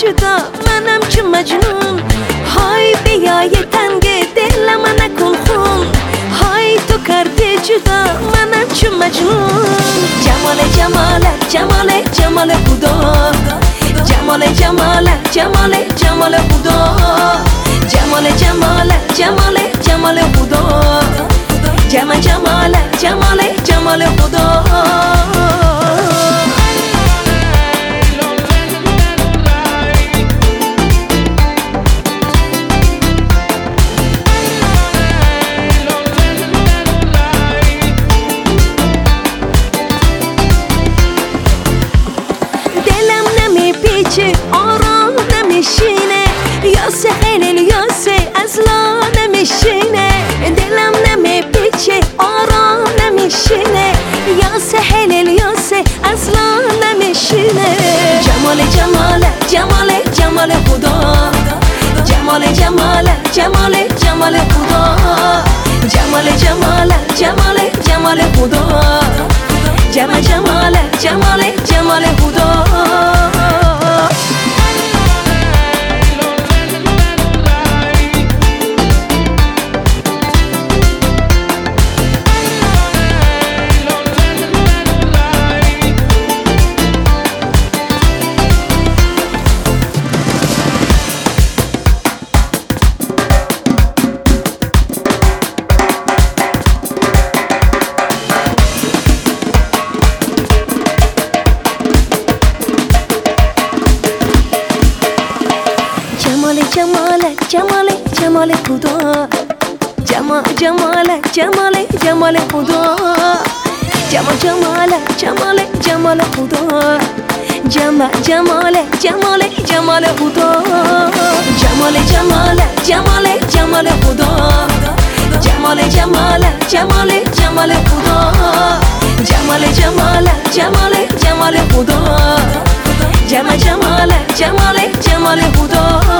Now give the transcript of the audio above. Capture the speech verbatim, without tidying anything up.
جدا منم چون مجنون. های بیای تنگ دلم نکن خون. های تو کردی جدا منم چون مجنون. جمال جمالت جمال جمال خدا. جمال جمالت جمال جمال خدا. جمال جمالت جمال جمال خدا. جمال جمالت جمال جمال خدا. آرام نمیشینه یاسه خیلی یاسه اصلا نمیشینه. دلم نمیپیچه آرام نمیشینه یاسه خیلی یاسه اصلا نمیشینه. جمال جمال جمال جمال خدا. جمال جمال جمال جمال خدا. جمال جمال جمال جمال خدا. جمال جمال جمال جمال خدا. جمال جمال جمال خدا. جمال جمال جمال جمال خدا. جمال جمال جمال جمال خدا. جمال جمال جمال جمال خدا. جمال جمال جمال جمال خدا. جمال جمال جمال جمال خدا. جمال جمال جمال جمال خدا. جمال جمال جمال جمال خدا.